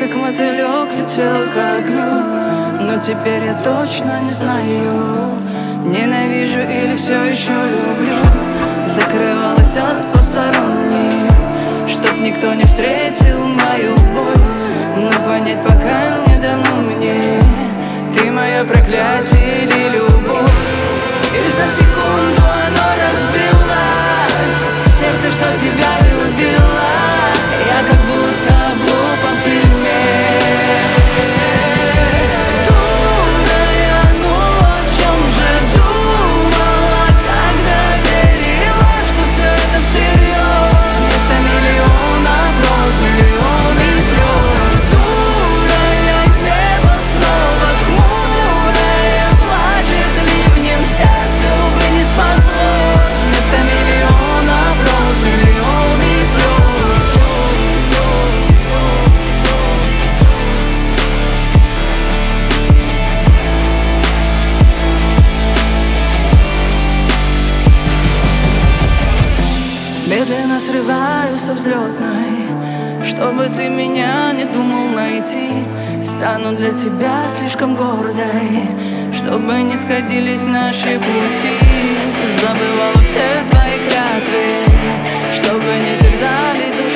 как мотылек летел ко огню. Но теперь я точно не знаю, ненавижу или все еще люблю. Закрывалась от посторонних, чтоб никто не встретил мою боль. Но понять пока не дано мне, ты мое проклятие или любовь. И за секунду оно разбилось, сердце, что тебя любило. Я как будто в глупом фильме. Дура я, ну о чем же думала, когда верила, что все это всерьез. Вместо миллионов роз, миллионы слез. Дура я, небо снова хмурое, плачет ливнем, сердце, увы, не спаслось. Вместо миллионов роз, миллионы слез. Медленно срываюсь со взлетной, чтобы ты меня не думал найти. Стану для тебя слишком гордой, чтобы не сходились наши пути. Забывала все твои клятвы, чтобы не терзали душу.